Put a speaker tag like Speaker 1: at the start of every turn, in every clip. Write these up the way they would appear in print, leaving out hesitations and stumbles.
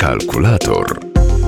Speaker 1: Kalkulator.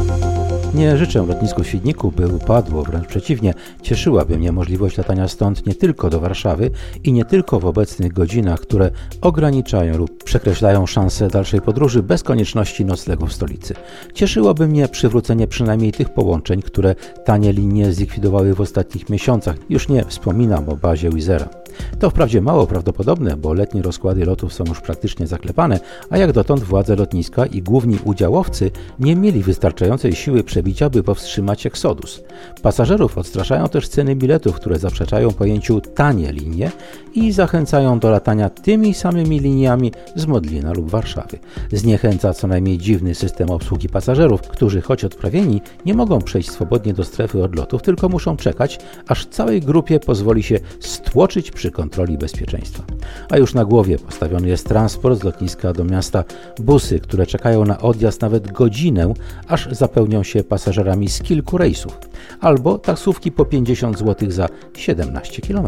Speaker 2: Nie życzę lotnisku w Świdniku, by upadło, wręcz przeciwnie, cieszyłaby mnie możliwość latania stąd nie tylko do Warszawy i nie tylko w obecnych godzinach, które ograniczają lub przekreślają szanse dalszej podróży bez konieczności noclegu w stolicy. Cieszyłoby mnie przywrócenie przynajmniej tych połączeń, które tanie linie zlikwidowały w ostatnich miesiącach. Już nie wspominam o bazie Wizz Aira. To wprawdzie mało prawdopodobne, bo letnie rozkłady lotów są już praktycznie zaklepane, a jak dotąd władze lotniska i główni udziałowcy nie mieli wystarczającej siły przebicia, by powstrzymać eksodus. Pasażerów odstraszają też ceny biletów, które zaprzeczają pojęciu tanie linie i zachęcają do latania tymi samymi liniami z Modlina lub Warszawy. Zniechęca co najmniej dziwny system obsługi pasażerów, którzy choć odprawieni nie mogą przejść swobodnie do strefy odlotów, tylko muszą czekać, aż całej grupie pozwoli się stłoczyć przy kontroli bezpieczeństwa. A już na głowie postawiony jest transport z lotniska do miasta, busy, które czekają na odjazd nawet godzinę, aż zapełnią się pasażerami z kilku rejsów, albo taksówki po 50 zł za 17 km.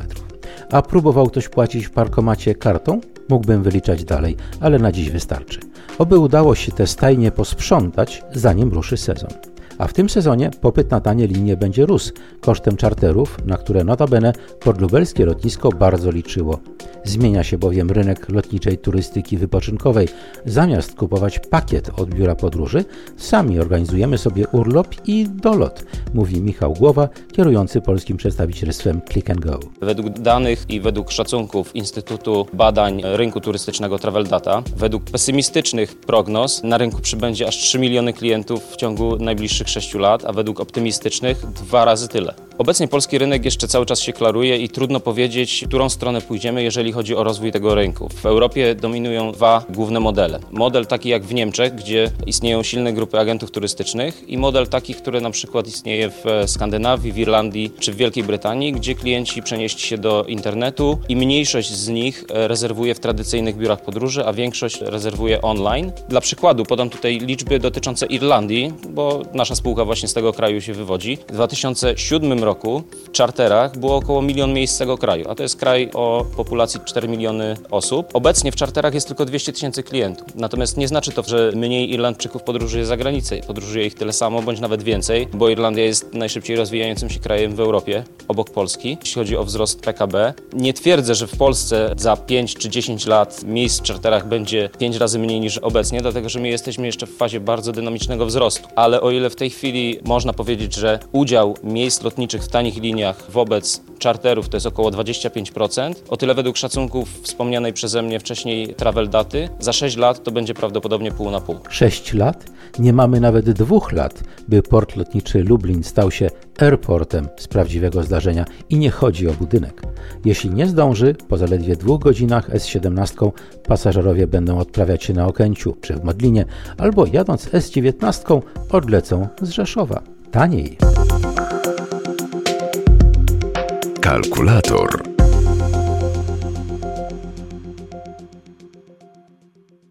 Speaker 2: A próbował ktoś płacić w parkomacie kartą? Mógłbym wyliczać dalej, ale na dziś wystarczy. Oby udało się te stajnie posprzątać, zanim ruszy sezon. A w tym sezonie popyt na tanie linie będzie rósł kosztem czarterów, na które notabene podlubelskie lotnisko bardzo liczyło. Zmienia się bowiem rynek lotniczej turystyki wypoczynkowej. Zamiast kupować pakiet od biura podróży, sami organizujemy sobie urlop i dolot, mówi Michał Głowa, kierujący polskim przedstawicielstwem Click & Go.
Speaker 3: Według danych i według szacunków Instytutu Badań Rynku Turystycznego Travel Data, według pesymistycznych prognoz na rynku przybędzie aż 3 miliony klientów w ciągu najbliższych 6 lat, a według optymistycznych 2 razy tyle. Obecnie polski rynek jeszcze cały czas się klaruje i trudno powiedzieć, w którą stronę pójdziemy, jeżeli chodzi o rozwój tego rynku. W Europie dominują 2 główne modele. Model taki jak w Niemczech, gdzie istnieją silne grupy agentów turystycznych, i model taki, który na przykład istnieje w Skandynawii, w Irlandii czy w Wielkiej Brytanii, gdzie klienci przenieśli się do internetu i mniejszość z nich rezerwuje w tradycyjnych biurach podróży, a większość rezerwuje online. Dla przykładu podam tutaj liczby dotyczące Irlandii, bo nasza spółka właśnie z tego kraju się wywodzi. W 2007 roku w czarterach było około 1 000 000 miejsc z tego kraju, a to jest kraj o populacji 4 miliony osób. Obecnie w czarterach jest tylko 200 000 klientów. Natomiast nie znaczy to, że mniej Irlandczyków podróżuje za granicę. Podróżuje ich tyle samo, bądź nawet więcej, bo Irlandia jest najszybciej rozwijającym się krajem w Europie, obok Polski, jeśli chodzi o wzrost PKB. Nie twierdzę, że w Polsce za 5 czy 10 lat miejsc w czarterach będzie 5 razy mniej niż obecnie, dlatego że my jesteśmy jeszcze w fazie bardzo dynamicznego wzrostu. Ale o ile w tej chwili można powiedzieć, że udział miejsc lotniczych w tanich liniach wobec czarterów to jest około 25%, o tyle według szacunków wspomnianej przeze mnie wcześniej Travel Daty za 6 lat to będzie prawdopodobnie pół na pół.
Speaker 2: 6 lat? Nie mamy nawet 2 lat, by port lotniczy Lublin stał się airportem z prawdziwego zdarzenia i nie chodzi o budynek. Jeśli nie zdąży, po zaledwie 2 godzinach S-17 pasażerowie będą odprawiać się na Okęciu czy w Modlinie, albo jadąc S-19 odlecą z Rzeszowa. Taniej.
Speaker 1: Kalkulator.